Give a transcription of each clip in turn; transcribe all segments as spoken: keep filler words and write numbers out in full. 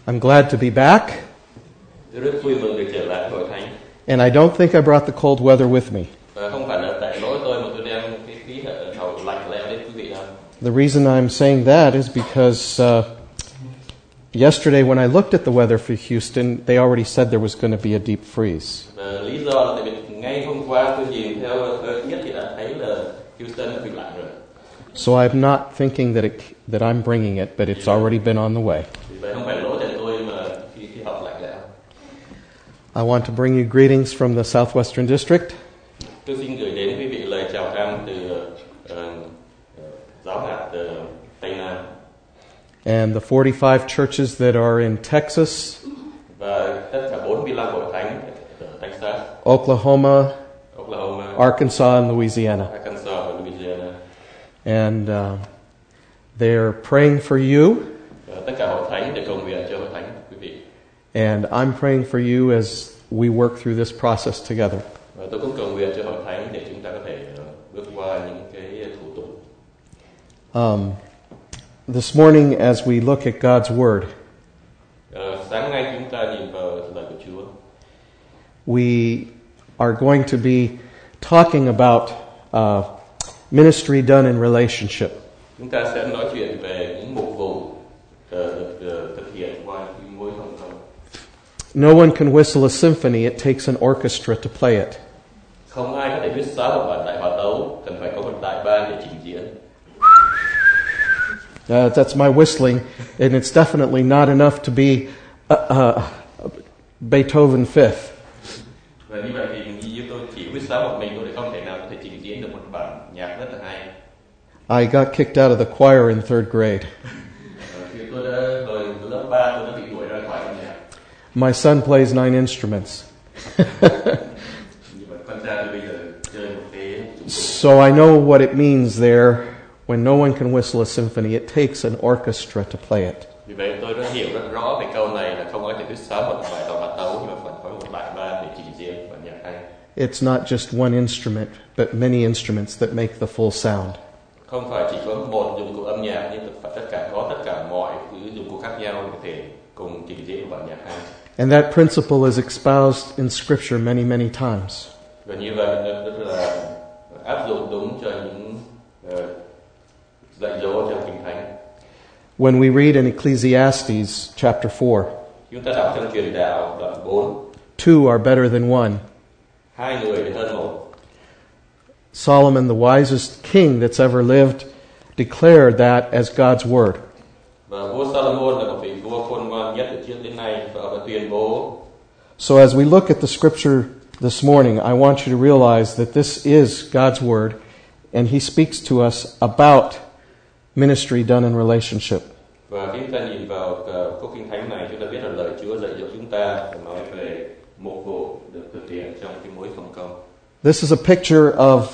I'm glad to be back. Tôi rất vui mừng được trở lại hội thánh. And I don't think I brought the cold weather with me. Và không phải là tại lỗi tôi mà tôi đem cái khí hậu lạnh lẽo đến quý vị đâu. The reason I'm saying that is because uh, yesterday when I looked at the weather for Houston, they already said there was going to be a deep freeze. Và lý do là tại vì ngay hôm qua tôi nhìn theo thời tiết thì đã thấy là Houston bị lạnh rồi. So I'm not thinking that it, that I'm bringing it, but it's already been on the way. Vậy không phải lỗi tại tôi mà khí khí hậu lạnh lẽo. I want to bring you greetings from the Southwestern District. Tôi xin gửi đến quý vị lời chào thăm từ uh, giáo hạt uh, Tây Nam. And the forty-five churches that are in Texas, và tất cả bốn mươi lăm hội thánh ở Texas, Oklahoma, Oklahoma, Arkansas, and Louisiana. Arkansas và Louisiana. And uh, they're praying for you. Và tất cả hội thánh để cầu nguyện cho hội thánh quý vị. And I'm praying for you as we work through this process together. Và tôi cũng cầu nguyện cho hội thánh để chúng ta có thể bước qua những cái thủ tục. Um, this morning, as we look at God's Word, uh, sáng nay chúng ta nhìn vào lời của Chúa. We are going to be talking about uh, ministry done in relationship. Chúng ta sẽ nói chuyện về những mục vụ uh, được uh, thực hiện qua những mối thông thông. No one can whistle a symphony; it takes an orchestra to play it. Không ai có thể viết sáo một bản đại hòa tấu, cần phải có một đại ban để trình diễn. Uh, that's my whistling, and it's definitely not enough to be uh, uh, Beethoven fifth. Và như vậy thì như tôi chỉ viết sáo một mình tôi không thể nào có thể trình diễn được một bản nhạc rất là hay. I got kicked out of the choir in third grade. Khi tôi đã rồi lớp ba tôi đã bị đuổi ra khỏi âm nhạc. My son plays nine instruments. So I know what it means there. When no one can whistle a symphony, it takes an orchestra to play it. Vì vậy tôi rất hiểu rất rõ về câu này là không ai thể viết sáo một bài hòa tấu nhưng mà phải có một đại ban để trình diễn bản nhạc hay. It's not just one instrument, but many instruments that make the full sound. Không phải chỉ có một dụng cụ âm nhạc nhưng phải tất cả có tất cả mọi thứ dụng cụ khác nhau để có thể cùng trình diễn một bản nhạc hay. And that principle is espoused in Scripture many, many times. Và như vậy rất là áp dụng đúng cho những uh, dạy dỗ trong Kinh Thánh. When we read in Ecclesiastes chapter four, chúng ta đọc trong Truyền Đạo đoạn bốn, two are better than one. Hai người hơn một. Solomon, the wisest king that's ever lived, declared that as God's word. Và vua Solomon là một vị vua khôn ngoan nhất từ trước đến nay và ông đã tuyên bố. So as we look at the scripture this morning, I want you to realize that this is God's word, and He speaks to us about ministry done in relationship. Và khi chúng ta nhìn vào câu Kinh Thánh này, chúng ta biết là lời Chúa dạy dỗ chúng ta và nói về mục vụ được thực hiện trong cái mối phân công. This is a picture of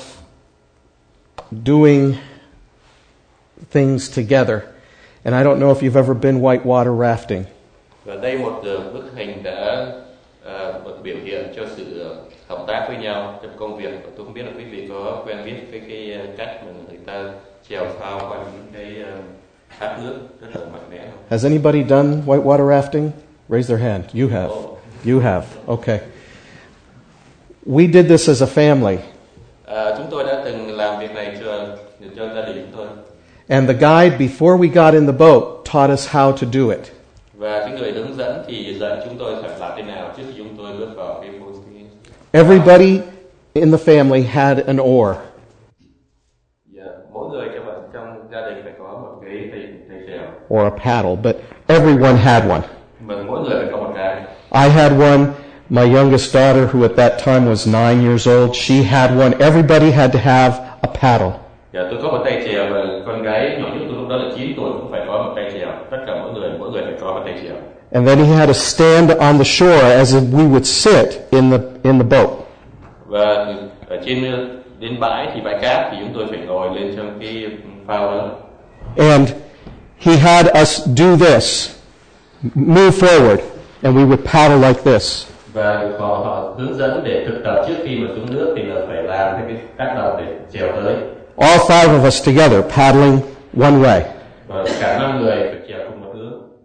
doing things together. And I don't know if you've ever been whitewater rafting. Và đây một bức hình đã uh, một biểu hiện cho sự hợp tác với nhau trong công việc. Và tôi không biết là quý vị có quen biết cái cái cách mà người ta chèo phao qua những cái uh, thác nước rất là mạnh mẽ không? Has anybody done whitewater rafting? Raise their hand. You have. Oh. You have. Okay. We did this as a family. Uh, chúng tôi đã từng làm việc này cho cho gia đình chúng tôi. And the guide, before we got in the boat, taught us how to do it. Và cái người hướng dẫn thì dạy chúng tôi phải làm thế nào trước khi chúng tôi bước vào cái môi trường. Everybody in the family had an oar. Yeah, mỗi người trong trong gia đình phải có một cái tay tay chèo. Or a paddle, but everyone had one. Mà mỗi người phải có một cái. I had one. My youngest daughter, who at that time was nine years old, she had one. Everybody had to have a paddle. Dạ, tôi có một tay chèo và con gái nhỏ nhất tôi lúc đó là chín tuổi cũng phải có một tay chèo. Tất cả mỗi người mỗi người phải có một tay chèo. And then he had to stand on the shore as if we would sit in the in the boat. Và ở trên đến bãi thì bãi cát thì chúng tôi phải ngồi lên trong cái phao đó. And he had us do this, move forward, and we would paddle like this. Và họ, họ hướng dẫn để thực tập trước khi mà xuống nước thì là phải làm cái tác động để chèo tới. All five of us together paddling one way. Và cả năm người phải chèo cùng một hướng.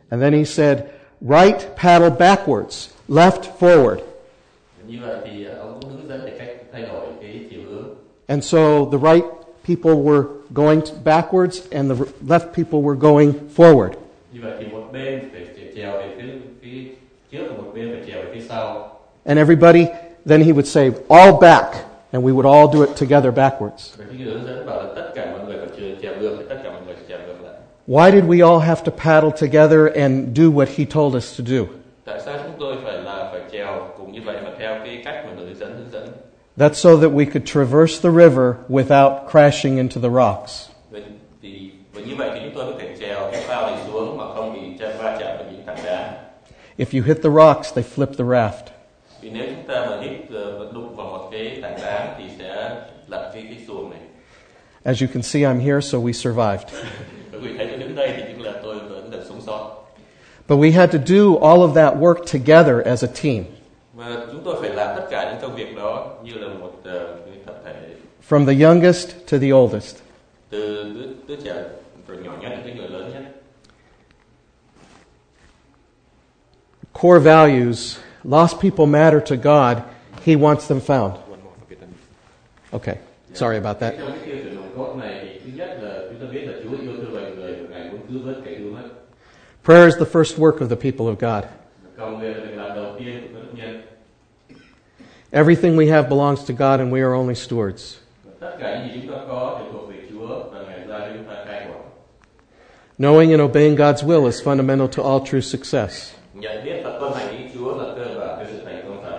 And then he said, right paddle backwards, left forward. Như vậy thì ông cũng hướng dẫn để cách thay đổi cái chiều hướng. And so the right people were going backwards and the left people were going forward. Như vậy thì một bên phải trèo về phía phía trước và một bên phải trèo về phía sau. And everybody, then he would say, all back, and we would all do it together backwards. Và khi hướng dẫn bảo là tất cả mọi người phải trèo ngược, thì tất cả mọi người phải trèo ngược lại. Why did we all have to paddle together and do what he told us to do? Tại sao chúng tôi phải là phải trèo cùng như vậy mà theo cái cách mà người hướng dẫn hướng dẫn? That's so that we could traverse the river without crashing into the rocks. Vậy thì và như vậy thì chúng tôi có thể trèo cái phao này xuống mà không bị chạm va chạm với những tảng đá. If you hit the rocks, they flip the raft. Vì nếu chúng ta mà hít và đụng vào một cái tảng đá thì sẽ lật cái cái xuồng này. As you can see, I'm here, so we survived. Quý vị thấy tôi đứng đây thì chính là tôi vẫn được sống sót. But we had to do all of that work together as a team. Và chúng tôi phải làm tất cả những công việc đó như là một uh, cái tập thể. From the youngest to the oldest. Từ đứa, đứa trẻ từ nhỏ nhất đến người lớn nhất. Core values. Lost people matter to God. He wants them found. Okay. Sorry about that. Trong cái tiêu chuẩn nòng cốt này thì thứ nhất là chúng ta biết là Chúa yêu thương loài người và Ngài muốn cứu vớt kẻ cứu mất. Prayer is the first work of the people of God. Cầu nguyện là việc làm đầu tiên của các đức nhân. Everything we have belongs to God and we are only stewards. Tất cả những gì chúng ta có đều thuộc về Chúa và Ngài ra cho chúng ta cai quản. Knowing and obeying God's will is fundamental to all true success. Nhận biết và tuân hành ý Chúa là cơ bản cho sự thành công thật.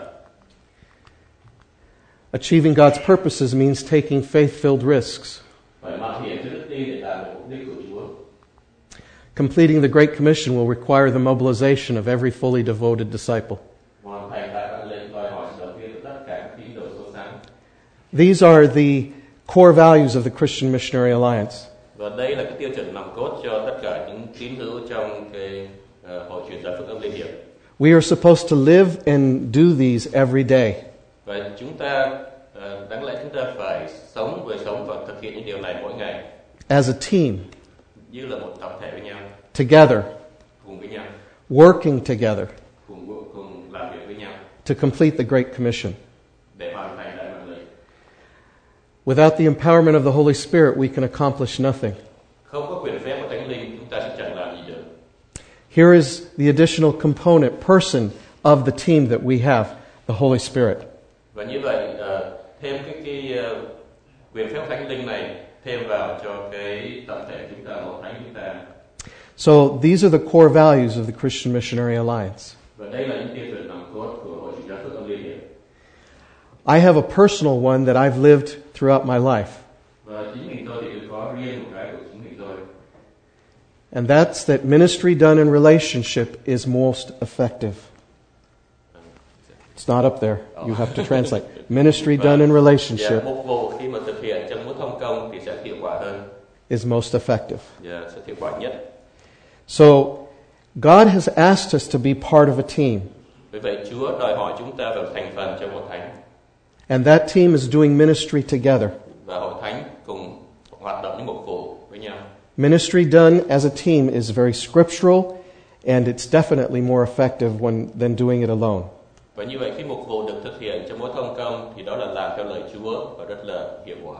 Achieving God's purposes means taking faith-filled risks. Phải mạo hiểm cho đức tin để đạt được mục đích của Chúa. Completing the Great Commission will require the mobilization of every fully devoted disciple. Hoàn thành đại bản lệnh đòi hỏi sự đầu tiên của tất cả các tín đồ số sáng. These are the core values of the Christian Missionary Alliance. Và đây là cái tiêu chuẩn nòng cốt cho tất cả những tín hữu trong cái uh, hội truyền giáo phúc âm liên hiệp. We are supposed to live and do these every day. Và chúng ta uh, đáng lẽ chúng ta phải sống vừa sống và thực hiện những điều này mỗi ngày. As a team. Như là một tập thể với nhau. Together. Cùng với nhau. Working together. Cùng cùng làm việc với nhau. To complete the Great Commission. Để hoàn thành đại bản lệnh. Without the empowerment of the Holy Spirit, we can accomplish nothing. Không có quyền phép của Thánh Linh, chúng ta sẽ chẳng làm gì được. Here is the additional component, person of the team that we have, the Holy Spirit. Và như vậy, uh, thêm cái cái uh, quyền phép Thánh Linh này thêm vào cho cái tập thể chúng ta, một thánh chúng ta. So these are the core values of the Christian Missionary Alliance. Và đây là những tiêu chuẩn nòng cốt của Hội Truyền giáo Phúc âm Liên hiệp. I have a personal one that I've lived throughout my life. Và chính mình tôi thì có riêng một cái của chính mình tôi. And that's that ministry done in relationship is most effective. It's not up there. You have to translate. Ministry done in relationship. Yeah, mục vụ khi mà thực hiện trong mối thông công thì sẽ hiệu quả hơn. Is most effective. Yeah, sẽ hiệu quả nhất. So God has asked us to be part of a team. Vì vậy Chúa đòi hỏi chúng ta phải thành phần trong một thánh. And that team is doing ministry together. Và hội thánh cùng hoạt động những mục vụ với nhau. Ministry done as a team is very scriptural, and it's definitely more effective when, than doing it alone. Và như vậy khi mục vụ được thực hiện trong mối thông công thì đó là làm theo lời Chúa và rất là hiệu quả.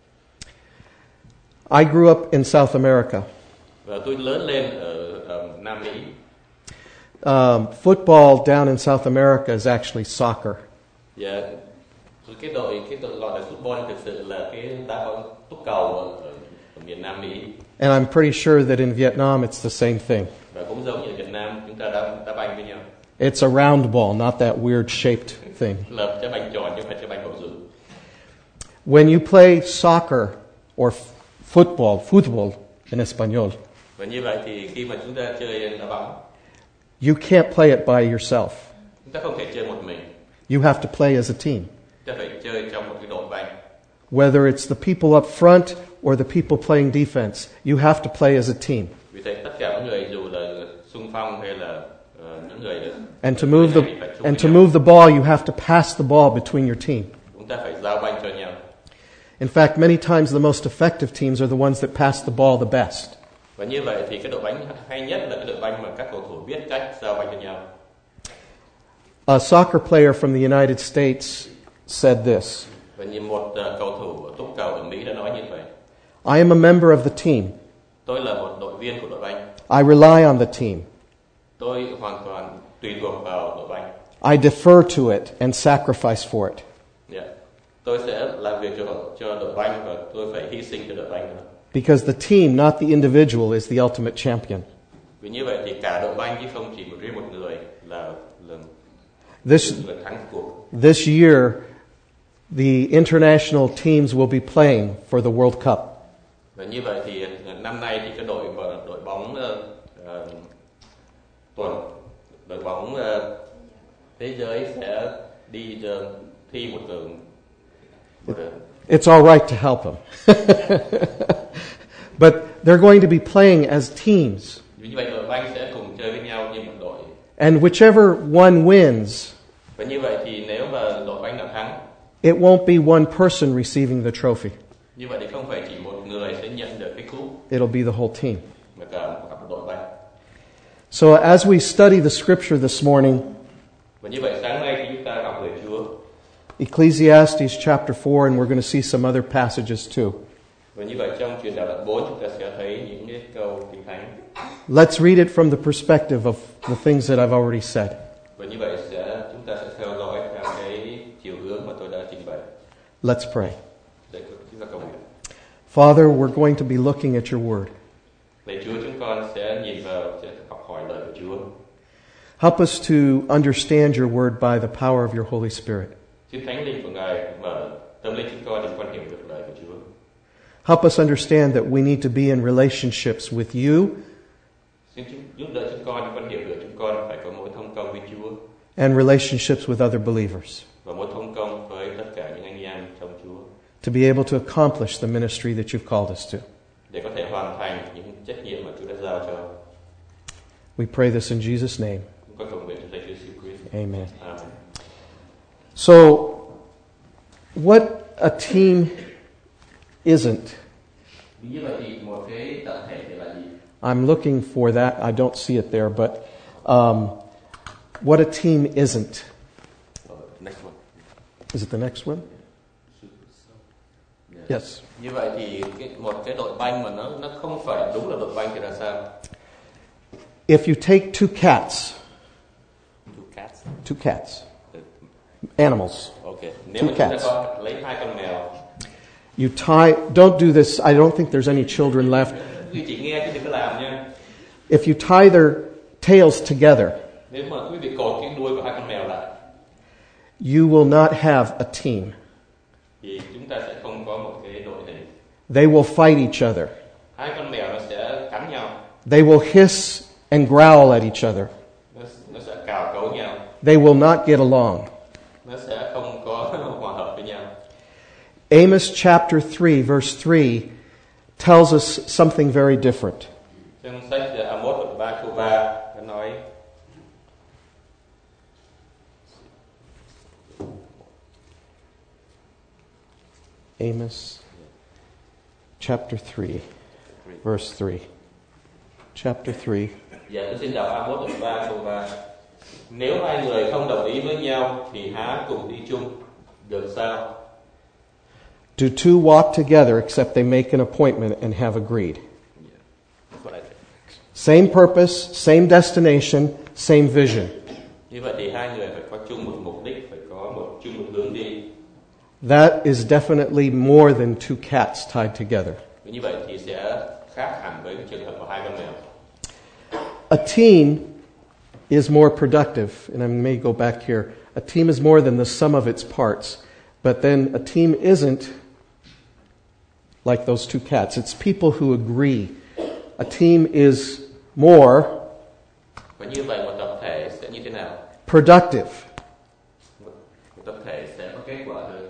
I grew up in South America. Và tôi lớn lên ở, ở Nam Mỹ. Um, football down in South America is actually soccer. Yeah. Cái đội cái đội loại football thực sự là cái đá bóng túc cầu ở, ở miền Nam Mỹ. And I'm pretty sure that in Vietnam it's the same thing. Và cũng giống như ở Việt Nam chúng ta đá đá banh với nhau. It's a round ball, not that weird shaped thing. Là trái banh tròn chứ không phải trái banh bầu dục. When you play soccer or f- football, football in Espanol. Và như vậy thì khi mà chúng ta chơi đá bóng, you can't play it by yourself. Chúng ta không thể chơi một mình. You have to play as a team. Chúng ta phải chơi trong một cái đội banh. Whether it's the people up front or the people playing defense, you have to play as a team. Vì thế tất cả những người dù là xung phong hay là uh, những người được, and to move the and to move the ball, you have to pass the ball between your team. Chúng ta phải giao banh cho nhau. In fact, many times the most effective teams are the ones that pass the ball the best. Và như vậy thì cái đội banh hay nhất là cái đội banh mà các cầu thủ biết cách giao banh cho nhau. A soccer player from the United States said this. Và như một uh, cầu thủ túc cầu ở Mỹ đã nói như vậy. I am a member of the team. Tôi là một đội viên của đội banh. I rely on the team. Tôi hoàn toàn tùy thuộc vào đội banh. I defer to it and sacrifice for it. Yeah. Tôi sẽ làm việc cho cho đội banh và tôi phải hy sinh cho đội banh nữa. Because the team, not the individual, is the ultimate champion. Vì như vậy thì cả đội banh chứ không chỉ một riêng một người là là This người thắng cuộc. this year, the international teams will be playing for the World Cup. Và như vậy thì năm nay thì cái đội đội bóng uh, tuần đội bóng uh, thế giới sẽ đi uh, thi một trường. It's all right to help them. But they're going to be playing as teams. Như vậy đội banh sẽ cùng chơi với nhau như một đội. And whichever one wins, và như vậy thì nếu mà đội banh nào thắng, it won't be one person receiving the trophy. Như vậy thì không phải chỉ một người sẽ nhận được cái cúp. It'll be the whole team. Mà cả một đội banh. So as we study the scripture this morning, và như vậy sáng nay khi chúng ta học lời Chúa, Ecclesiastes chapter four, and we're going to see some other passages too. Và như vậy trong truyền đạo đoạn bốn chúng ta sẽ thấy những cái câu kinh thánh. Let's read it from the perspective of the things that I've already said. Và như vậy sẽ chúng ta sẽ theo dõi theo cái chiều hướng mà tôi đã trình bày. Let's pray. Để chúng ta cầu nguyện. Father, we're going to be looking at your word. Lạy Chúa, chúng con sẽ nhìn vào, sẽ học hỏi lời của Chúa. Help us to understand your word by the power of your Holy Spirit. Xin Thánh Linh của Ngài mở tâm linh chúng con để con hiểu được lời của Chúa. Help us understand that we need to be in relationships with you. Xin giúp đỡ chúng con để con hiểu được chúng con phải có mối thông công với Chúa. And relationships with other believers. Và mối thông công với tất cả những anh em trong Chúa. To be able to accomplish the ministry that you've called us to. Để có thể hoàn thành những trách nhiệm mà Chúa đã giao cho. We pray this in Jesus' name. Chúng con cầu nguyện trong danh Chúa Christ. Amen. Amen. So, what a team isn't. Như vậy thì một cái tập thể thì là gì? I'm looking for that. I don't see it there, but um, what a team isn't. Next one. Is it the next one? Yes. Như vậy thì cái, một cái đội banh mà nó nó không phải đúng là đội banh thì là sao? If you take two cats, Two cats. two cats, animals, Okay. Nếu Two mà chúng ta cats. có lấy hai con mèo, you tie, don't do this, I don't think there's any children left. quý vị chỉ nghe chứ đừng có làm nha. If you tie their tails together, Nếu mà quý vị cột cái đuôi của hai con mèo lại, you will not have a team. thì chúng ta sẽ không có một cái đội hình. They will fight each other. Hai con mèo nó sẽ cắn nhau, They will hiss and growl at each other. nó, nó sẽ cào cấu nhau, They will not get along. nó sẽ không có hòa hợp với nhau. Amos chapter three, verse three tells us something very different. Trong sách Amos đoạn ba câu ba nó nói Amos chapter three, verse three. Chapter three. Dạ tôi xin đọc Amos đoạn ba câu ba. Nếu hai người không đồng ý với nhau thì há cùng đi chung được sao? Do two walk together except they make an appointment and have agreed? Same purpose, same destination, same vision. Như vậy thì hai người phải có chung một mục đích, phải có một chung một hướng đi. That is definitely more than two cats tied together. Như vậy thì sẽ khác hẳn với cái trường hợp của hai con mèo. A team is more productive, and I may go back here. A team is more than the sum of its parts, but then a team isn't like those two cats. It's people who agree. A team is more Và như vậy một tập thể sẽ như thế nào? productive. Một, một tập thể sẽ có kết quả hơn.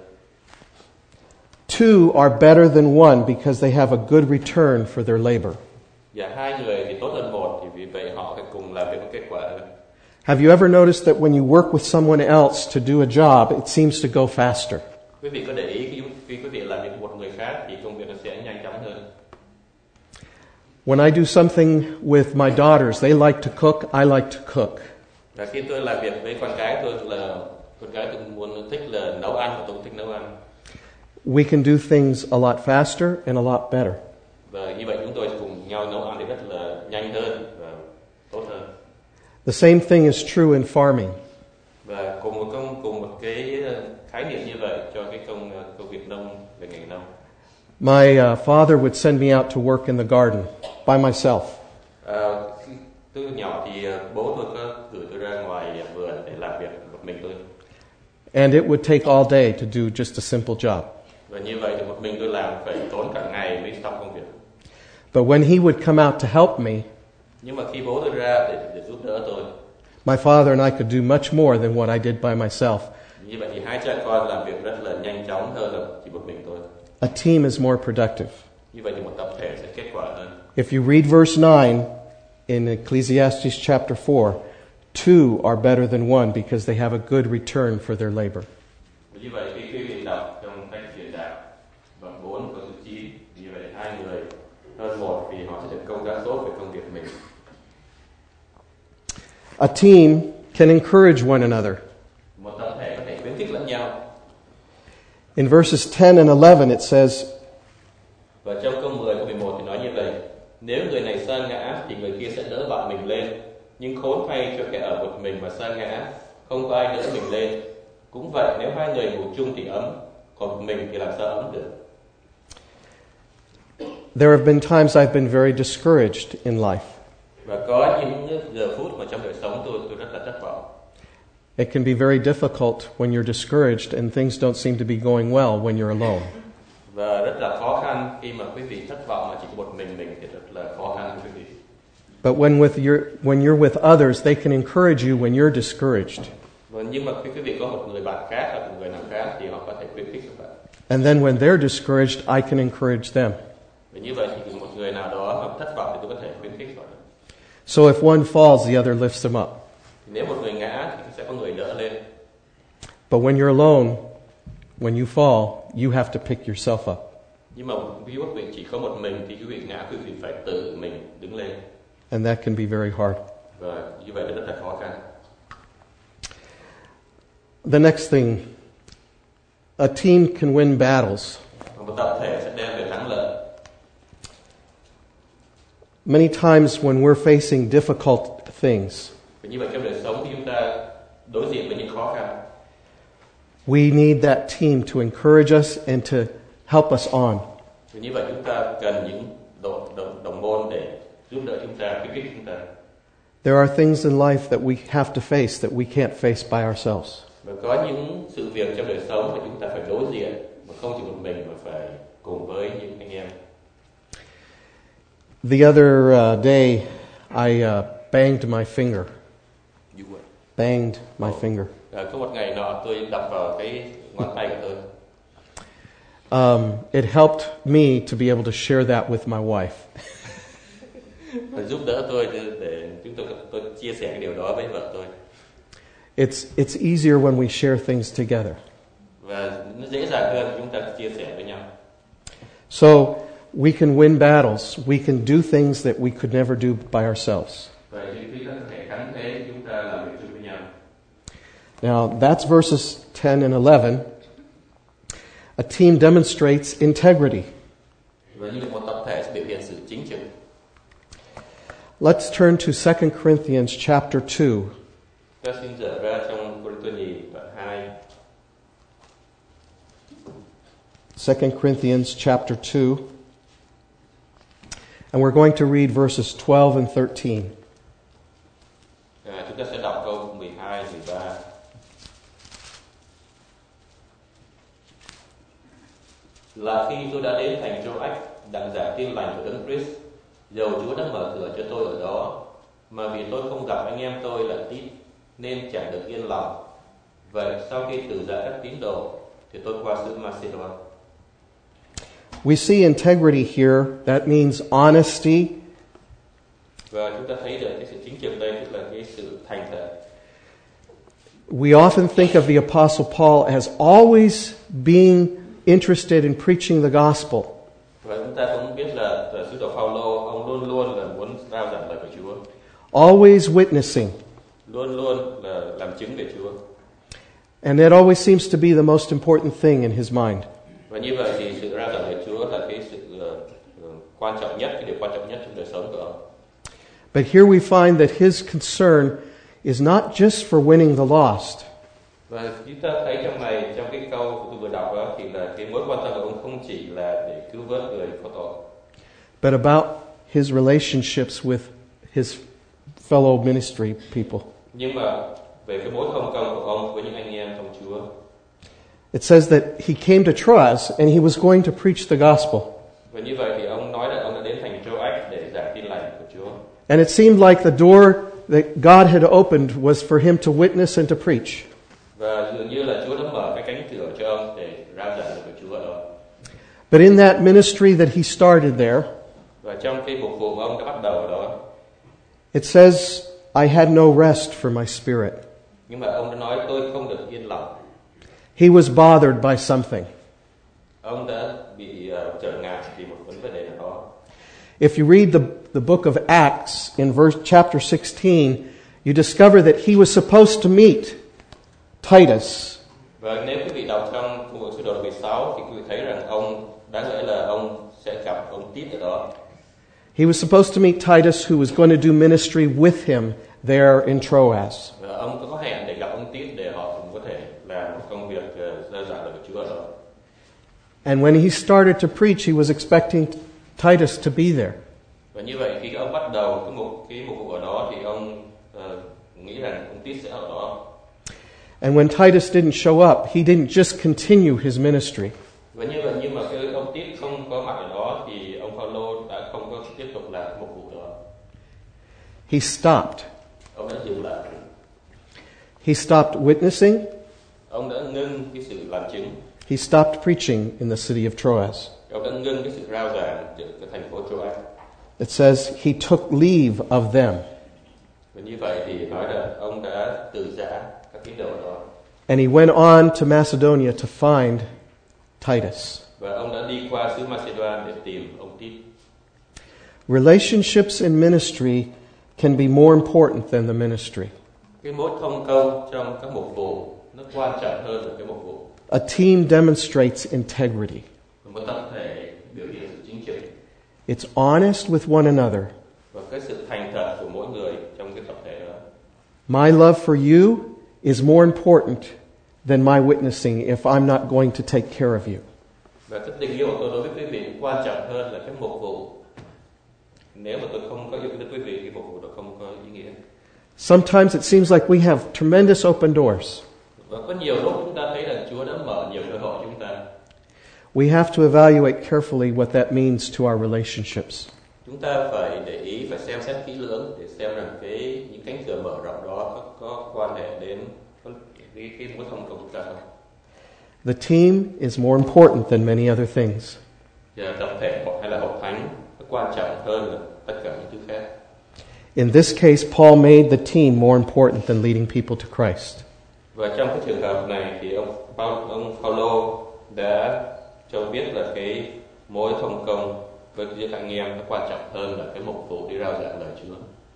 Two are better than one because they have a good return for their labor. Và hai người thì tốt hơn một, thì vì vậy họ phải cùng làm việc có kết quả hơn. Have you ever noticed that when you work with someone else to do a job, it seems to go faster? Quý vị có để ý khi, khi quý vị làm việc với một người khác thì công việc nó sẽ nhanh chóng hơn. When I do something with my daughters, they like to cook, I like to cook. Và khi tôi làm việc với con cái tôi là con cái tôi muốn thích là nấu ăn và tôi cũng thích nấu ăn. We can do things a lot faster and a lot better. Và như vậy chúng tôi cùng nhau nấu ăn thì rất là nhanh hơn và tốt hơn. The same thing is true in farming. Và cùng một công cùng một cái khái niệm như vậy cho cái công công việc nông về ngành nông. My uh, father would send me out to work in the garden by myself. À, khi tôi nhỏ thì bố tôi có gửi tôi ra ngoài vườn để làm việc một mình tôi. And it would take all day to do just a simple job. Và như vậy thì một mình tôi làm phải tốn cả ngày mới xong công việc. But when he would come out to help me, nhưng mà khi bố tôi ra để, để giúp đỡ tôi, my father and I could do much more than what I did by myself. Như vậy thì hai cha con làm việc rất là nhanh chóng hơn là chỉ một mình tôi. A team is more productive. Như vậy thì một tập thể sẽ kết quả hơn. If you read verse nine in Ecclesiastes chapter four, two are better than one because they have a good return for their labor. Như vậy khi quý vị đọc trong sách truyền đạo đoạn bốn câu số chín, như vậy hai người hơn một vì họ sẽ được công giá tốt về công việc mình. A team can encourage one another. Một tập thể có thể khuyến khích lẫn nhau. In verses ten and eleven it says, và trong câu mười câu mười một thì nói như vậy: nếu người này sa ngã thì người kia sẽ đỡ bạn mình lên, nhưng khốn thay cho kẻ ở một mình mà sa ngã, không có ai đỡ mình lên. Cũng vậy, nếu hai người ngủ chung thì ấm, còn một mình thì làm sao ấm được? There have been times I've been very discouraged in life. Và có những giờ phút mà trong đời sống tôi tôi rất là thất vọng. It can be very difficult when you're discouraged and things don't seem to be going well when you're alone. Và rất là khó khăn khi mà quý vị thất vọng mà chỉ có một mình mình thì rất là khó khăn quý vị. But when with your when you're with others, they can encourage you when you're discouraged. Và nhưng mà khi quý vị có một người bạn khác hoặc một người nào khác thì họ có thể khuyến khích các bạn. And then when they're discouraged, I can encourage them. Và như vậy thì một người nào đó mà thất vọng thì tôi có thể khuyến khích họ. So if one falls, the other lifts them up. Nếu một người ngã thì sẽ có người đỡ lên. But when you're alone, when you fall, you have to pick yourself up. Nhưng mà quý vị chỉ có một mình thì quý vị ngã, quý vị phải tự mình đứng lên. And that can be very hard. Và như vậy rất là khó khăn. The next thing, a team can win battles. Một tập thể sẽ đem về thắng lợi. Many times when we're facing difficult things, Và như vậy trong đời sống khi chúng ta đối diện với những khó khăn, we need that team to encourage us and to help us on. và như vậy chúng ta cần những đồng, đồng, đồng môn để giúp đỡ chúng ta, khuyến khích chúng ta. There are things in life that we have to face that we can't face by ourselves. Và có những sự việc trong đời sống mà chúng ta phải đối diện, mà không chỉ một mình mà phải cùng với những anh em. The other uh, day, I uh, banged my finger. You what? Banged my Oh. finger. À, có một ngày nọ tôi đập vào cái ngón tay của tôi. Um, it helped me to be able to share that with my wife. Và giúp đỡ tôi để, để chúng tôi tôi chia sẻ cái điều đó với vợ tôi. It's it's easier when we share things together. Và nó dễ dàng hơn chúng ta chia sẻ với nhau. So we can win battles. We can do things that we could never do by ourselves. Vậy khi các thể thắng thế chúng ta làm việc chung với nhau. Now that's verses ten and eleven. A team demonstrates integrity. Và như một tập thể sẽ biểu hiện sự chính trực. Let's turn to Second Corinthians chapter two. Ta xin dở ra trong Cô-rinh-tô nhì đoạn hai. Second Corinthians chapter two. And we're going to read verses twelve and thirteen. À, chúng ta sẽ đọc câu mười hai, mười ba. Là khi tôi đã đến thành Troas, đặng giảng tin lành của Đấng Christ, dầu Chúa đã mở cửa cho tôi ở đó, mà vì tôi không gặp anh em tôi là Tít, nên chẳng được yên lòng. Vậy sau khi từ giã các tín đồ, thì tôi qua xứ Macedon. We see integrity here. That means honesty. Và chúng ta thấy được cái sự chính trực đây, tức là cái sự thành thật. We often think of the Apostle Paul as always being interested in preaching the gospel. Và chúng ta cũng biết là, là sứ đồ Phaolô ông luôn luôn always witnessing. Luôn luôn là làm chứng về Chúa. And that always seems to be the most important thing in his mind. Và như vậy thì sự rao giảng về Chúa là cái sự uh, quan trọng nhất, cái điều quan trọng nhất trong đời sống của ông. But here we find that his concern is not just for winning the lost. Và chúng ta thấy trong này, trong cái câu tôi vừa đọc đó, thì là cái mối quan tâm của ông không chỉ là để cứu vớt người có tội, but about his relationships with his fellow ministry people. Nhưng mà về cái mối thông công của ông với những anh em trong Chúa. It says that he came to Troas and he was going to preach the gospel. Và như vậy thì ông nói là ông đã đến thành Troas để giảng tin lành của Chúa. And it seemed like the door that God had opened was for him to witness and to preach. Và dường như là Chúa đã mở cái cánh cửa cho ông để rao giảng về Chúa ở đó. But in that ministry that he started there, và trong cái mục vụ mà ông đã bắt đầu ở đó, it says, I had no rest for my spirit. Nhưng mà ông đã nói tôi không được yên lòng. He was bothered by something. Ông đã bị uh, trở ngại vì một vấn đề nào đó. If you read the, the book of Acts in verse chapter sixteen, you discover that he was supposed to meet Titus. Và nếu quý vị đọc trong Công vụ Sứ Đồ mười sáu thì quý vị thấy rằng ông đáng lẽ là ông sẽ gặp ông Tít ở đó. He was supposed to meet Titus, who was going to do ministry with him there in Troas. Và ông có hẹn để gặp ông Tít để họ cũng có thể làm một công việc rao giảng về Chúa ở đó. And when he started to preach, he was expecting Titus to be there. Và như vậy khi ông bắt đầu cái mục cái mục vụ ở đó thì ông uh, nghĩ rằng ông Tít sẽ ở đó. And when Titus didn't show up, he didn't just continue his ministry. Và như vậy nhưng mà cái ông Tít không có mặt ở đó thì ông Phaolô đã không có tiếp tục làm mục vụ đó. He stopped. Ông đã dừng lại. He stopped witnessing. Ông đã ngưng cái sự làm chứng. He stopped preaching in the city of Troas. Ông đã ngưng cái sự rao giảng ở thành phố Troas. It says he took leave of them. Và như vậy thì nói là ông đã từ giã các tín đồ đó. And he went on to Macedonia to find Titus. Và ông đã đi qua xứ Macedon để tìm ông Tít. Relationships in ministry can be more important than the ministry. Cái mối thông công trong các mục vụ nó quan trọng hơn là cái mục vụ. A team demonstrates integrity. Một tập thể biểu hiện sự chính trực. It's honest with one another. Và cái sự thành thật của mỗi người trong cái tập thể đó. My love for you is more important than my witnessing if I'm not going to take care of you. Và cái tình yêu của tôi đối với quý vị quan trọng hơn là cái mục vụ. Nếu mà tôi không có yêu quý quý vị, cái mục vụ đó không có ý nghĩa. Sometimes it seems like we have tremendous open doors. Và có nhiều lúc chúng ta thấy rằng Chúa đã mở nhiều cơ hội chúng ta. We have to evaluate carefully what that means to our relationships. Chúng ta phải để ý và xem xét kỹ lưỡng để xem rằng cái những cánh cửa mở rộng đó có, có quan hệ đến cái cái mối thông của chúng ta không. The team is more important than many other things. Giờ tập thể hay là hội thánh nó quan trọng hơn là tất cả những thứ khác. In this case, Paul made the team more important than leading people to Christ. Và trong cái trường hợp này thì ông ông Phaolô đã cho biết là cái mối thông công với giữa anh em nó quan trọng hơn là cái mục vụ đi rao giảng lời Chúa.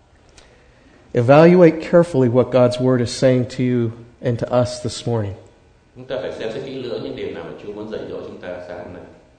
Evaluate carefully what God's word is saying to you and to us this morning. Chúng ta phải xem xét kỹ lưỡng những điều nào mà Chúa muốn dạy dỗ chúng ta sáng hôm nay.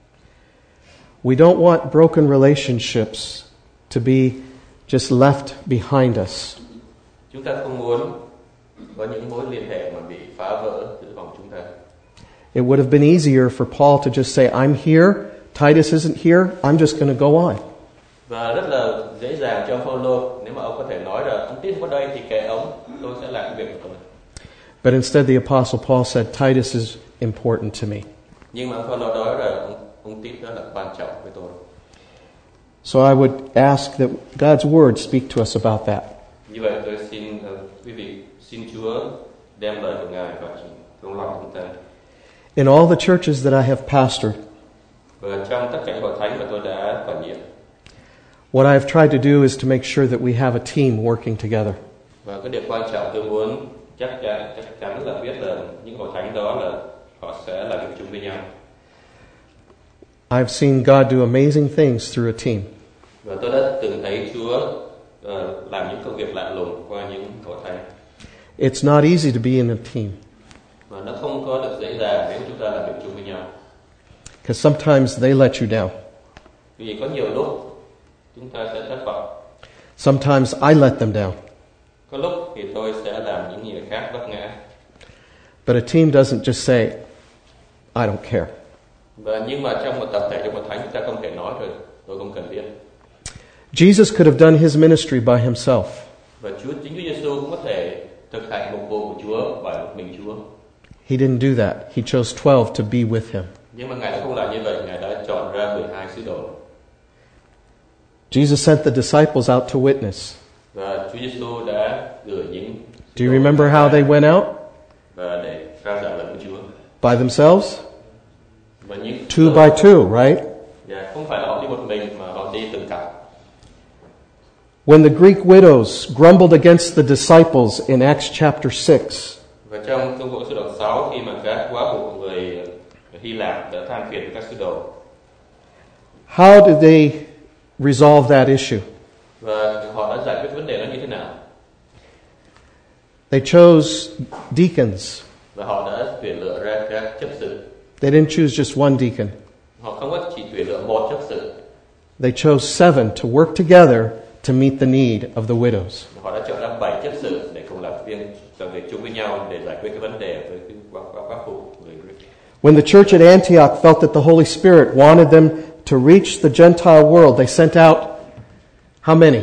We don't want broken relationships to be just left behind us. Chúng ta không muốn có những mối liên hệ mà bị phá vỡ giữa vòng chúng ta. It would have been easier for Paul to just say, I'm here, Titus isn't here, I'm just going to go on. Và rất là dễ dàng cho Phaolô nếu mà ông có thể nói là ông Tít có đây thì kệ ông, tôi sẽ làm cái việc của tôi. But instead the Apostle Paul said, Titus is important to me. Nhưng mà ông Phaolô nói là ông, ông Tít đó là quan trọng với tôi. So I would ask that God's word speak to us about that. Như vậy tôi xin uh, quý vị xin Chúa đem lời của Ngài vào trong lòng chúng ta. In all the churches that I have pastored, và trong tất cả hội thánh mà tôi đã quản nhiệm, what I have tried to do is to make sure that we have a team working together. Và cái điều quan trọng tôi muốn chắc chắn chắc chắn là biết là những hội thánh đó là họ sẽ làm việc chung với nhau. I've seen God do amazing things through a team. Và tôi đã từng thấy Chúa uh, làm những công việc lạ lùng qua những hội thánh. It's not easy to be in a team. Mà nó không có được dễ dàng nếu chúng ta làm việc chung với nhau. Because sometimes they let you down. Vì có nhiều lúc chúng ta sẽ thất vọng. Sometimes I let them down. Có lúc thì tôi sẽ làm những người khác vấp ngã. But a team doesn't just say, I don't care. Và nhưng mà trong một tập thể, trong một thánh, chúng ta không thể nói rồi, tôi không cần biết. Jesus could have done his ministry by himself. Và Chúa, chính Chúa Giêsu cũng có thể thực hành mục vụ của Chúa bởi một mình Chúa. He didn't do that. He chose twelve to be with him. Nhưng mà Ngài đã không làm như vậy, Ngài đã chọn ra mười hai sứ đồ. Jesus sent the disciples out to witness. Và Chúa Giêsu đã gửi những Do you remember how they went out? và để rao giảng lời của Chúa. By themselves? Và những Two by two, right? yeah, không phải là họ đi một mình mà họ đi từng cặp. When the Greek widows grumbled against the disciples in Acts chapter six, Và trong công vụ sứ đồ sáu, khi mà các góa phụ người Hy Lạp đã than phiền với các sứ đồ, how did they resolve that issue? và họ đã giải quyết vấn đề đó như thế nào? They chose deacons. Và họ đã tuyển lựa ra các chấp sự. They didn't choose just one deacon. Họ không có chỉ tuyển lựa một chấp sự. They chose seven to work together to meet the need of the widows. Họ đã chọn ra bảy chấp sự để cùng làm viên làm việc chung với nhau để giải quyết cái vấn đề với cái góa góa phụ người Greek. When the church at Antioch felt that the Holy Spirit wanted them to reach the Gentile world, they sent out how many?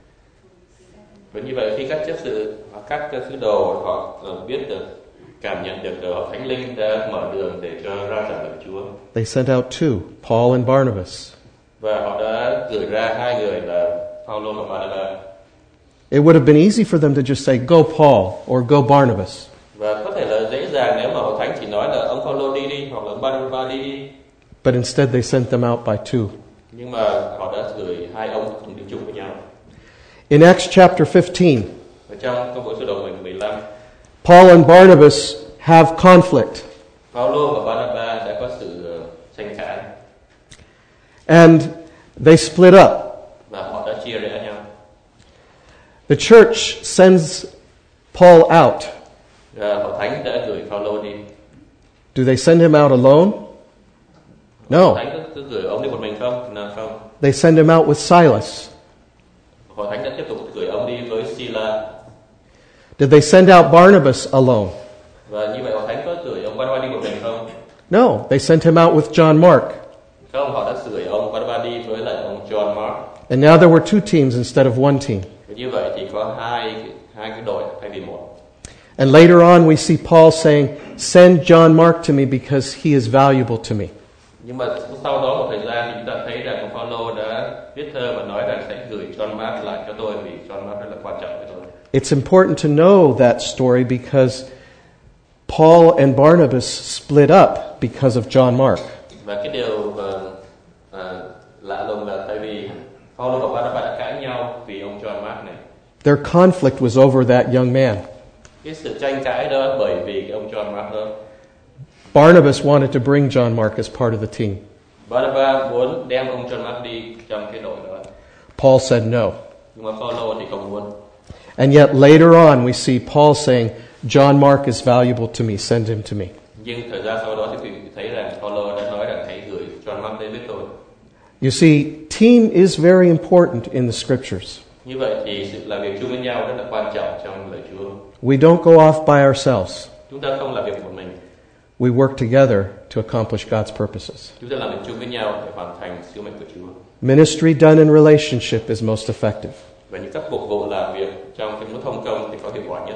Và như vậy khi các chấp sự hoặc các sứ đồ họ biết được, cảm nhận được họ Thánh Linh đã mở đường để cho ra giảng lời Chúa. They sent out two, Paul and Barnabas. Và họ đã gửi ra hai người là Phaolô và Barnabas. It would have been easy for them to just say, go Paul or go Barnabas. Và có thể là dễ dàng nếu mà hội thánh chỉ nói là ông Phaolô đi đi hoặc là ông Barnabas đi đi. But instead they sent them out by two. Nhưng mà họ đã gửi hai ông cùng đi chung với nhau. In Acts chapter fifteen, Và trong công vụ sứ đồ mười lăm, Paul and Barnabas have conflict. Phaolô và Barnabas đã có sự tranh cãi. And they split up. Và họ đã chia rẽ nhau. The church sends Paul out. Và hội thánh đã gửi Phaolô đi. Do they send him out alone? No. Hội thánh cứ gửi ông đi một mình không? Nào không. They send him out with Silas. Hội thánh đã tiếp tục gửi ông đi với Sila. Did they send out Barnabas alone? Và như vậy hội thánh có gửi ông Barnabas đi một mình không? No. They sent him out with John Mark. Không, họ đã gửi ông Barnabas đi với lại ông John Mark. And now there were two teams instead of one team. Và như vậy thì có hai hai cái đội thay vì một. And later on we see Paul saying, send John Mark to me because he is valuable to me. Nhưng mà sau đó một thời gian thì chúng ta thấy rằng ông Phaolô đã viết thơ và nói rằng sẽ gửi John Mark lại cho tôi vì John Mark rất là quan trọng với tôi. It's important to know that story because Paul and Barnabas split up because of John Mark. Và cái điều uh, uh, lạ lùng là tại vì Phaolô và Barnabas đã cãi nhau vì ông John Mark này. Their conflict was over that young man. Cái sự tranh cãi đó bởi vì cái ông John Mark đó. Barnabas wanted to bring John Mark as part of the team. Barnabas muốn đem ông John Mark đi trong cái đội đó. Paul said no. Nhưng mà Phaolô thì không muốn. And yet later on we see Paul saying, John Mark is valuable to me, send him to me. Nhưng thời gian sau đó thì quý vị thấy rằng Phaolô đã nói rằng hãy gửi John Mark đến với tôi. You see, team is very important in the scriptures. Như vậy thì sự làm việc chung với nhau rất là quan trọng trong lời Chúa. We don't go off by ourselves. Chúng ta không làm việc một mình. We work together to accomplish God's purposes. Chúng ta làm việc chung với nhau để hoàn thành sứ mệnh của Chúa. Ministry done in relationship is most effective. Và những các mục vụ làm việc trong cái mối thông công thì có hiệu quả nhất.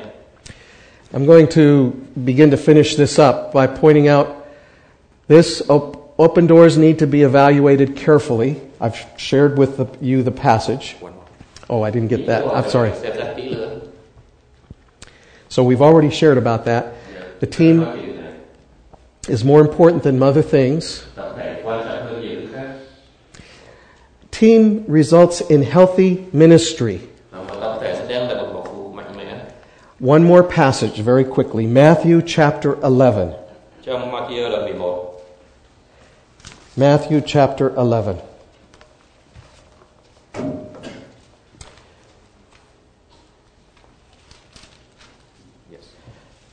I'm going to begin to finish this up by pointing out this op- open doors need to be evaluated carefully. I've shared with the, you the passage. Oh, I didn't get that. I'm sorry. So we've already shared about that. The team is more important than other things. Team results in healthy ministry. One more passage very quickly. Matthew chapter eleven. Matthew chapter eleven.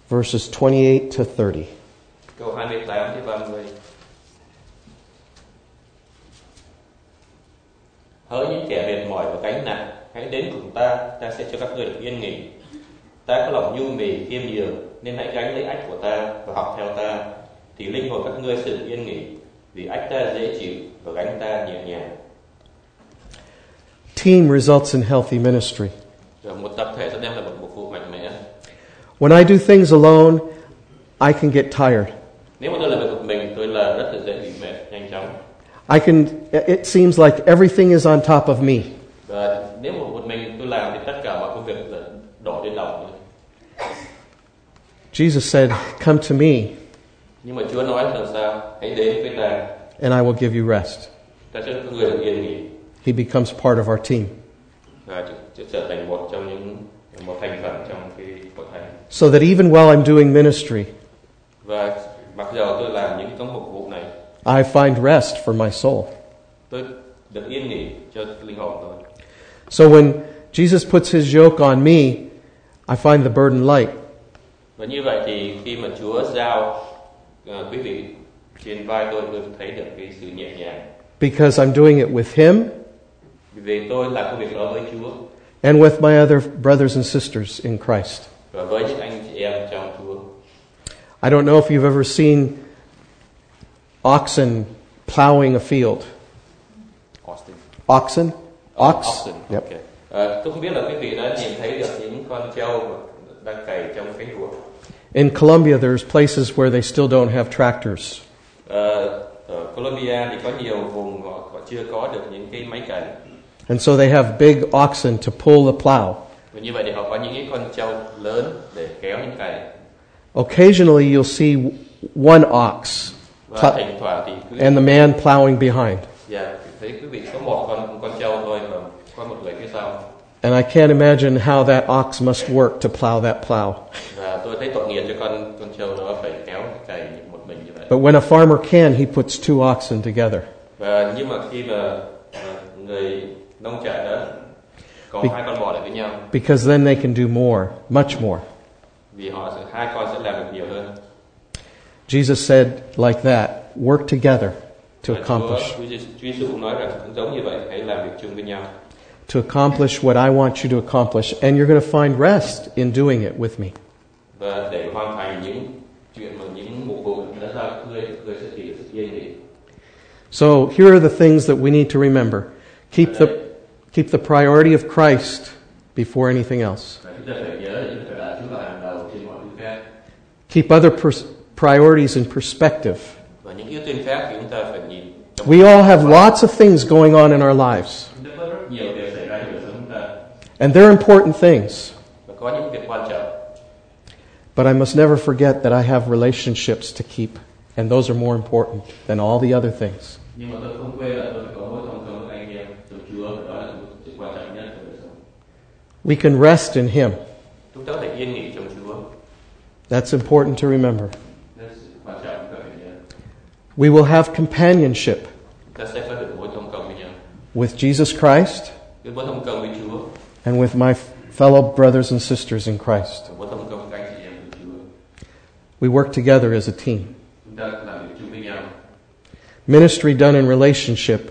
verses twenty-eight to thirty. Câu hai mươi tám đến ba mươi. Hỡi những kẻ mệt mỏi và gánh nặng, hãy đến cùng ta, ta sẽ cho các ngươi được yên nghỉ. Ta có lòng nhu mì khiêm nhường, nên hãy gánh lấy ách của ta và học theo ta, thì linh hồn các ngươi sẽ được yên nghỉ, vì ách ta dễ chịu và gánh ta nhẹ nhàng. Team results in healthy ministry. Rồi một tập thể sẽ đem lại một mục vụ mạnh mẽ. When I do things alone, I can get tired. Nếu mà tôi làm việc một mình, tôi là rất là dễ bị mệt nhanh chóng. I can. It seems like everything is on top of me. Và nếu mà một mình tôi làm thì tất cả mọi công việc là đổ lên đầu tôi. Jesus said, "Come to me, Nhưng mà Chúa nói là sao? Hãy đến với ta, and I will give you rest." ta sẽ cho các người được yên nghỉ. He becomes part of our team, Và sẽ trở thành một trong những một thành phần trong cái hội thánh. so that even while I'm doing ministry, Và mặc dầu tôi làm những công mục vụ này, I find rest for my soul. tôi được yên nghỉ cho linh hồn tôi. So when Jesus puts his yoke on me, I find the burden light. Và như vậy thì khi mà Chúa giao uh, quý vị trên vai tôi, tôi thấy được cái sự nhẹ nhàng. Because I'm doing it with him Vì tôi làm công việc đó với Chúa and with my other brothers and sisters in Christ. và với những anh chị em trong Chúa. I don't know if you've ever seen oxen plowing a field. Austin. Oxen? Ox? Austin. Yep. Okay. Uh, tôi không biết là quý vị đã nhìn thấy được những con trâu đang cày trong cánh ruộng. In Colombia, there's places where they still don't have tractors. Uh, ở Colombia thì có nhiều vùng họ, họ chưa có được những cái máy cày. And so they have big oxen to pull the plow. Và như vậy thì họ có những cái con trâu lớn để kéo những cày. Occasionally, you'll see one ox Và pl- thỉnh thoảng thì cứ and the man plowing behind. dạ, thấy quý vị có một con con trâu thôi và có một người phía sau. And I can't imagine how that ox must work to plow that plow. Và tôi thấy tội nghiệp cho con con trâu đó phải kéo cái cày một mình như vậy. But when a farmer can, he puts two oxen together. Và nhưng mà khi mà uh, người nông trại đó có Be- hai con bò lại với nhau, Because then they can do more, much more. vì họ sẽ hai con sẽ làm được nhiều hơn. Jesus said like that, work together to Và accomplish. Chúa, Chúa Giêsu cũng nói rằng cũng giống như vậy, hãy làm việc chung với nhau. To accomplish what I want you to accomplish. And you're going to find rest in doing it with me. Và để hoàn thành những chuyện mà những mục vụ đã giao cho ngươi, ngươi sẽ tìm sự yên nghỉ. So here are the things that we need to remember. Keep the, keep the priority of Christ before anything else. Và chúng ta phải nhớ là chúng ta đã Chúa là hàng đầu trên mọi thứ khác. Keep other pers- priorities in perspective. Và những ưu tiên khác thì chúng ta phải nhìn. We all have lots of things going on in our lives. Chúng ta có rất nhiều việc xảy ra trong đời sống chúng ta. And they're important things. Và có những việc quan trọng. But I must never forget that I have relationships to keep. And those are more important than all the other things. Nhưng mà tôi không quên là tôi phải có mối thông công với anh em trong Chúa, và đó là sự quan trọng nhất trong đời sống. We can rest in Him. Chúng ta có thể yên nghỉ trong Chúa. That's important to remember. Đó là sự quan trọng chúng ta phải nhớ. We will have companionship Ta sẽ có được mối thông công với nhau. with Jesus Christ Cái mối thông công với Chúa, and with my fellow brothers and sisters in Christ. và mối thông công với anh chị em của Chúa. We work together as a team. Chúng ta làm việc chung với nhau. Ministry done in relationship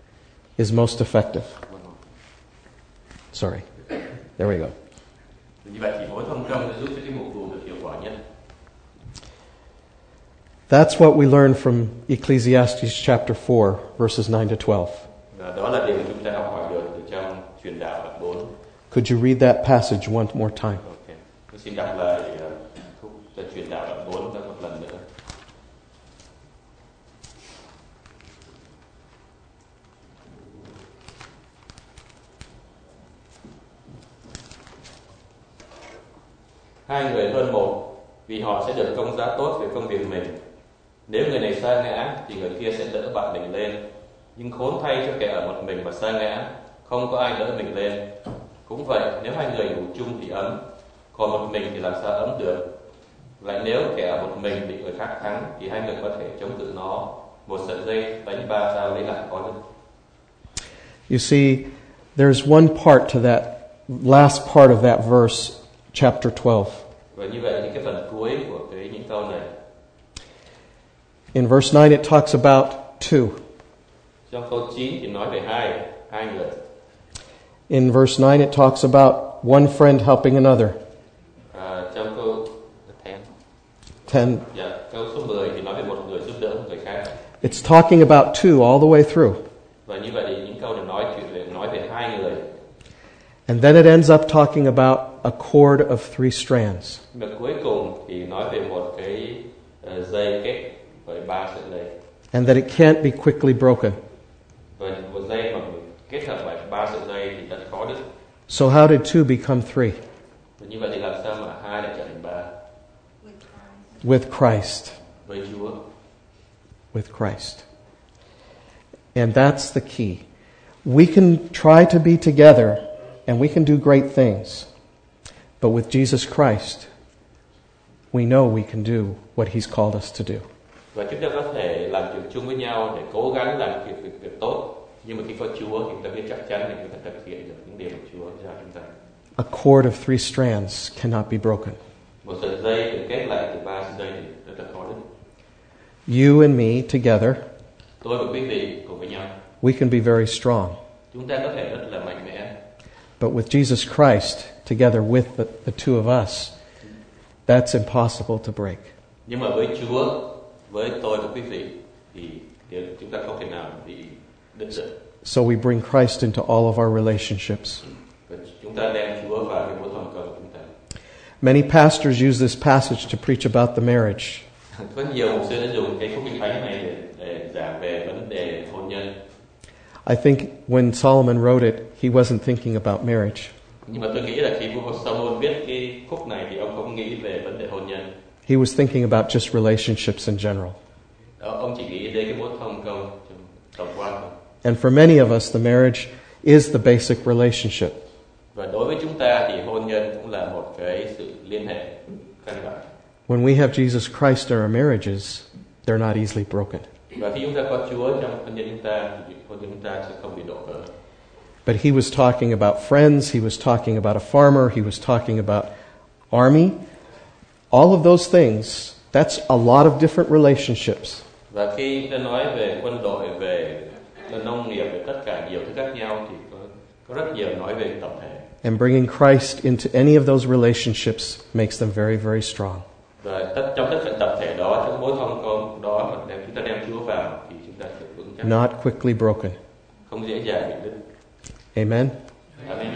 is most effective. Sorry. There we go. Như vậy thì mối thông công sẽ giúp cho cái mục vụ được hiệu quả nhất. That's what we learn from Ecclesiastes chapter four, verses nine to twelve. Và đó là điều chúng ta học hỏi được từ trong truyền đạo đoạn bốn. Could you read that passage one more time? Okay. Tôi xin đọc lại uh, khúc truyền đạo đoạn bốn một lần nữa. Hai người hơn một, vì họ sẽ được công giá tốt về công việc mình. Nếu người này sa ngã, thì người kia sẽ đỡ bạn mình lên. Nhưng khốn thay cho kẻ ở một mình mà sa ngã, không có ai đỡ mình lên. Cũng vậy, nếu hai người ngủ chung thì ấm, còn một mình thì làm sao ấm được. Lại nếu kẻ ở một mình bị người khác thắng, thì hai người có thể chống cự nó. Một sợi dây đánh ba dao lấy lại có được. You see, there's one part to that last part of that verse, chapter twelve. Và như vậy thì cái phần cuối của cái những câu này, In verse nine, it talks about two. trong câu chín thì nói về hai, hai người. In verse nine, it talks about one friend helping another. À, trong câu ten, Ten. dạ, câu số mười thì nói về một người giúp đỡ một người khác. It's talking about two all the way through. Và như vậy thì những câu này nói chuyện về nói về hai người. And then it ends up talking about a cord of three strands. Và cuối cùng thì nói về một cái uh, dây kết với ba sợi dây. And that it can't be quickly broken. Và một dây mà kết hợp bởi ba sợi dây thì rất khó đứt. So how did two become three? Và như vậy thì làm sao mà hai lại trở thành ba? With Christ. Với Chúa. With Christ. And that's the key. We can try to be together and we can do great things. But with Jesus Christ, we know we can do what He's called us to do. Và chúng ta có thể làm việc chung với nhau để cố gắng làm việc, việc, việc tốt. Nhưng mà khi có Chúa thì chúng ta biết chắc chắn là chúng ta thực hiện được những điều mà Chúa giao chúng ta. A cord of three strands cannot be broken. Một sợi dây được kết lại từ ba sợi dây thì rất là khó đứt. You and me together, Tôi và quý vị cùng với nhau, we can be very strong. chúng ta có thể rất là mạnh mẽ. But with Jesus Christ, together with the, the two of us, that's impossible to break. Nhưng mà với Chúa, với tôi và quý vị thì điều chúng ta không thể nào bị đứt được. So we bring Christ into all of our relationships. Và chúng ta đem Chúa vào cái mối thông cầu của chúng ta. Many pastors use this passage to preach about the marriage. Có nhiều mục sư đã dùng cái phúc kinh thánh này để, để giảng về vấn đề hôn nhân. I think when Solomon wrote it, he wasn't thinking about marriage. Nhưng mà tôi nghĩ là khi vua Solomon viết cái khúc này thì ông không nghĩ về vấn đề hôn nhân. He was thinking about just relationships in general. Đó, ông chỉ nghĩ đến cái mối thông công trong tổng quan thôi. And for many of us, the marriage is the basic relationship. Và đối với chúng ta thì hôn nhân cũng là một cái sự liên hệ căn bản. When we have Jesus Christ in our marriages, they're not easily broken. Và khi chúng ta có Chúa trong hôn nhân chúng ta thì hôn nhân chúng ta sẽ không bị đổ vỡ. But he was talking about friends, he was talking about a farmer, he was talking about army. All of those things, that's a lot of different relationships. Và khi chúng ta nói về quân đội, về nông nghiệp, về tất cả nhiều thứ khác nhau thì có, có rất nhiều nói về tập thể. And bringing Christ into any of those relationships makes them very, very strong. Và tất, trong tất cả tập thể đó, trong mối thông công đó mà đem, chúng ta đem Chúa vào thì chúng ta sẽ vững chắc. Not quickly broken. Không dễ dàng bị đứt. Amen. Amen.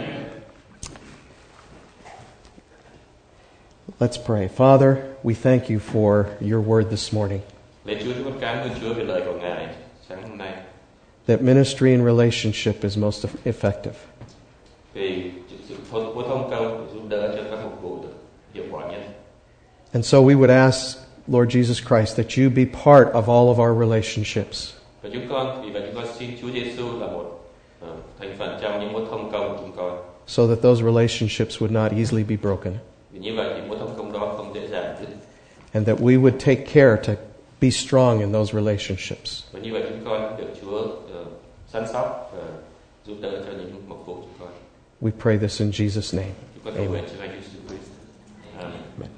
Let's pray. Father, we thank you for your word this morning. Lạy Chúa, chúng con cảm ơn Chúa về lời của Ngài sáng hôm nay. That ministry and relationship is most effective. Vì sự mối thông công giúp đỡ cho các mục vụ được hiệu quả nhất. And so we would ask, Lord Jesus Christ, that you be part of all of our relationships. Và chúng con, vì vậy chúng con xin Chúa Giêsu là một uh, thành phần trong những mối thông công của chúng con. So that those relationships would not easily be broken. Vì như vậy thì mối thông công đó không dễ dàng đứt. And that we would take care to be strong in those relationships. Và như vậy chúng con được Chúa uh, săn sóc và giúp đỡ cho những mục vụ chúng con. We pray this in Jesus' name. Chúng con cầu nguyện Amen. cho Ngài Giêsu Christ. Amen.